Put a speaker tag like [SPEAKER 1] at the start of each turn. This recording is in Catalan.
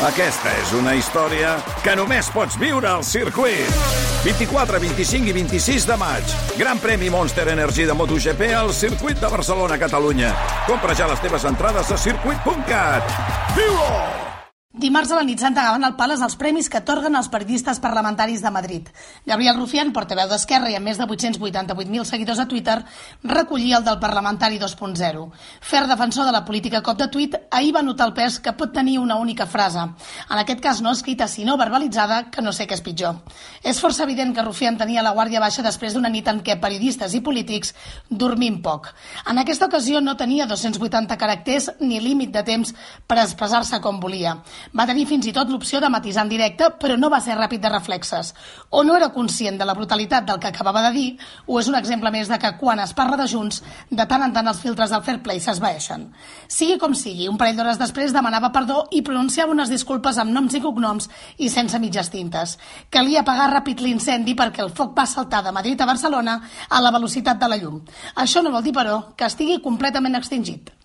[SPEAKER 1] Aquesta és una història que només pots viure al circuit. 24, 25 i 26 de maig. Gran premi Monster Energy de MotoGP al circuit de Barcelona, Catalunya. Compra ja les teves entrades a circuit.cat. Viu-ho!
[SPEAKER 2] Dimarts a la nit s'entregaven al Palace els premis que atorguen als periodistes parlamentaris de Madrid. Gabriel Rufián, portaveu d'Esquerra i amb més de 888.000 seguidors a Twitter, recollia el del parlamentari 2.0. Fer defensor de la política cop de tuit, ahir va notar el pes que pot tenir una única frase. En aquest cas no escrita, sinó verbalitzada, que no sé què és pitjor. És força evident que Rufián tenia la guàrdia baixa després d'una nit en què periodistes i polítics dormim poc. En aquesta ocasió no tenia 280 caràcters ni límit de temps per expressar-se com volia. Va tenir fins i tot l'opció de matisar en directe, però no va ser ràpid de reflexes. O no era conscient de la brutalitat del que acabava de dir, o és un exemple més de que quan es parla de Junts, de tant en tant els filtres del fair play s'esvaeixen. Sigui com sigui, un parell d'hores després demanava perdó i pronunciava unes disculpes amb noms i cognoms i sense mitges tintes. Calia apagar ràpid l'incendi perquè el foc va saltar de Madrid a Barcelona a la velocitat de la llum. Això no vol dir, però, que estigui completament extingit.